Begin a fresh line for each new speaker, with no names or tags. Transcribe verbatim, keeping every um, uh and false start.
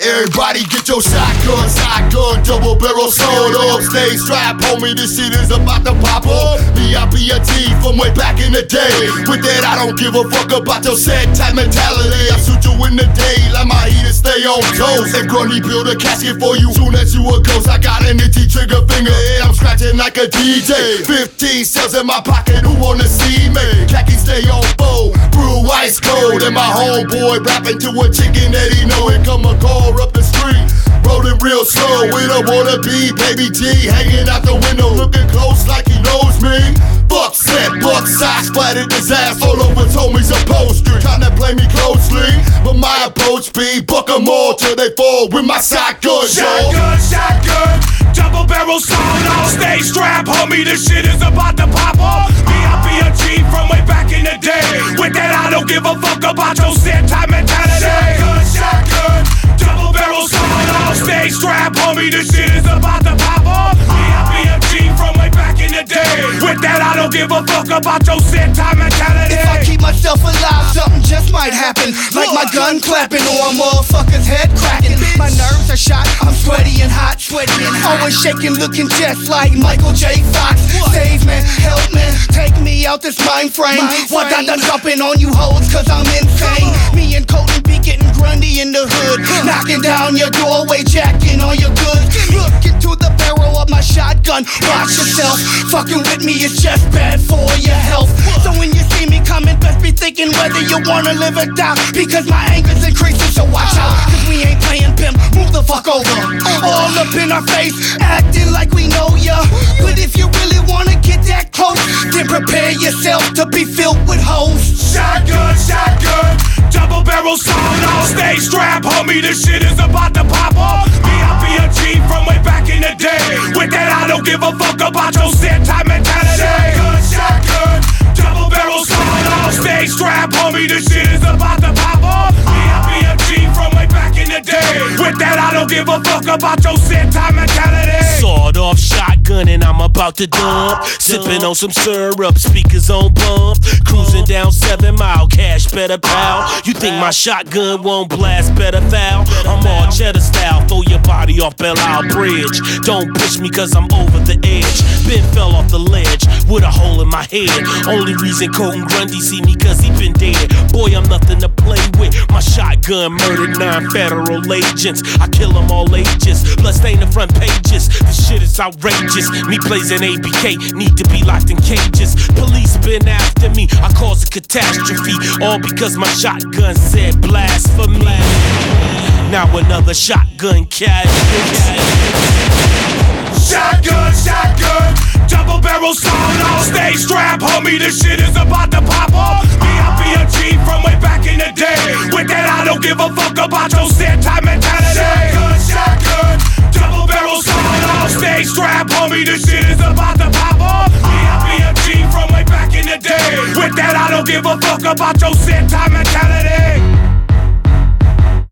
Everybody get your shotgun, shotgun, double barrel sold up. Stay strapped, homie, this shit is about to pop up. Me, I be a T from way back in the day. With that, I don't give a fuck about your set type mentality. I shoot you in the day, like my heater stay on toes. And Grundy build a casket for you, soon as you a ghost. I got an itchy trigger finger, and I'm scratching like a D J. Fifteen cells in my pocket, who wanna see me? Khaki stay on full, brew ice cold. And my homeboy rapping to a chicken that he know. Here come a car up the street, rolling real slow. We don't wanna be Baby G, hanging out the window, looking close like he knows me. Buck set, buck socks, splattered his ass all over his homies upholstery. Tryna play me closely, but my approach be buck 'em all till they fall with my shotgun.
Shotgun, shotgun, double barrel sound on. Stay strapped, homie, this shit is about to pop off. Me, I be a G from way back in the day. With that, I don't give a fuck about your set time mentality. Shotgun, shotgun, double barrel sound on. Stay strapped, homie, this shit is about to pop off. Me, I be a G from way back in the day. With that, I don't give a fuck about your set time mentality.
If I keep myself alive, something just might happen. Like my gun clapping or a motherfucker's head cracking. My nerves are shot, I'm sweaty and hot, sweaty and hot. Always shaking, looking just like Michael J. Fox. Save me, help me, take me out this mind frame. What I done jumping on you hoes, cause I'm insane. Me and Colton be getting Grundy in the hood, knocking down your doorway, jacking on your goods. Look into the barrel of my shotgun, watch yourself. Fucking with me is just bad for your health. So when you see me coming, best be thinking whether you wanna live or die, because my anger's increasing, so watch out. Cause we ain't playing pimp, move the fuck over. All up in our face, acting like we know ya. But if you really wanna get that close, then prepare yourself to be filled with hoes.
Shotgun, shotgun, double barrel sound on. Stay strapped, homie, this shit is about to pop off. Me, I be a G from way back in the day. With that, I don't give a fuck about your set time mentality. Shotgun, shotgun, double barrel sound on. Stay strapped, homie, this shit is about to pop off. Me, I be a G from way back in the day. With that, I don't give a fuck about your set time mentality.
Sawed off shotgun and I'm about to dump. Sipping on some syrup, speakers on bump. Cruising down seven mile, cash better pal. You think my shotgun won't blast better foul? I'm all cheddar style, throw your body off Belle Isle Bridge. Don't push me cause I'm over the edge. Ben fell off the ledge with a hole in my head. Only reason Colton Grundy see me cause he been dead. Boy, I'm nothing to play with. My shotgun murdered nine federal agents. I kill them all ages, blood stain the front pages. This shit is outrageous. Me plays an A B K, need to be locked in cages. Police been after me, I cause a catastrophe. All because my shotgun said blasphemy. Now another shotgun casualty.
Shotgun, shotgun, double barrel sound on. Stay strapped, homie, this shit is about to pop off. Me, I be a G from way back in the day. With that, I don't give a fuck about your set time mentality. Shotgun, shotgun, double barrel sound on. Stay strapped, homie, this shit is about to pop off. Me, I be a G from way back in the day. With that, I don't give a fuck about your set time mentality.